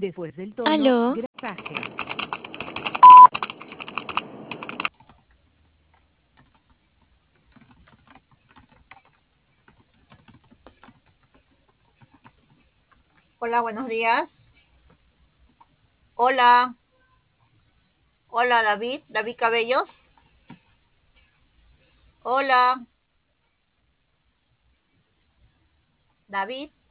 Después del tono, Aló, grasaje. Hola, buenos días. Hola, hola David Cabellos. Hola, David.